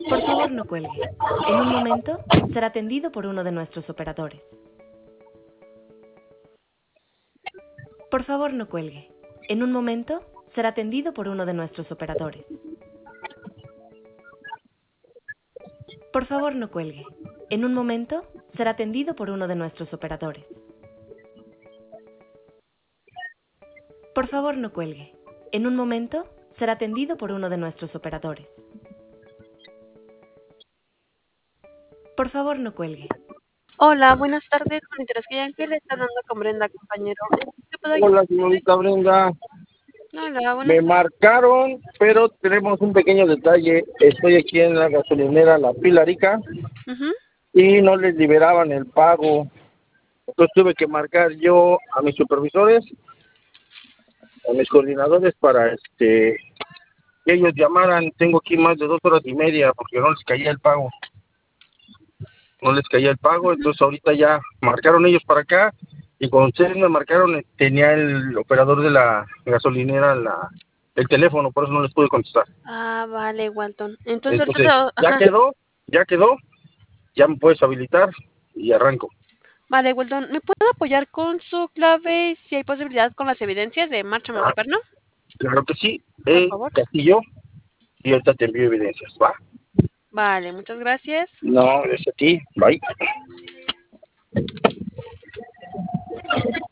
Por favor, no cuelgue. En un momento será atendido por uno de nuestros operadores. Por favor, no cuelgue. En un momento será atendido por uno de nuestros operadores. Por favor, no cuelgue. En un momento será atendido por uno de nuestros operadores. Por favor, no cuelgue. En un momento será atendido por uno de nuestros operadores. Por favor, no cuelgue. Hola, buenas tardes. Con interés que le está dando con Brenda, compañero. ¿Qué puedo ayudar? Hola, señorita Brenda. Hola, Me buenas marcaron, pero tenemos un pequeño detalle. Estoy aquí en la gasolinera La Pilarica tardes. y no les liberaban el pago. Entonces tuve que marcar yo a mis supervisores, a mis coordinadores para que ellos llamaran. Tengo aquí más de 2 horas y media porque no les caía el pago. No les caía el pago, entonces ahorita ya marcaron ellos para acá y cuando ustedes me marcaron tenía el operador de la gasolinera el teléfono, por eso no les pude contestar. Ah, vale, Walton. Entonces, Entonces, ahorita, ya ajá. quedó, ya me puedes habilitar y arranco. Vale, Walton, ¿me puede apoyar con su clave si hay posibilidad con las evidencias de marcha Mazaperno? Claro que sí, Por favor. Castillo, y ahorita te envío evidencias, ¿va? Vale, muchas gracias. No, es a ti, bye.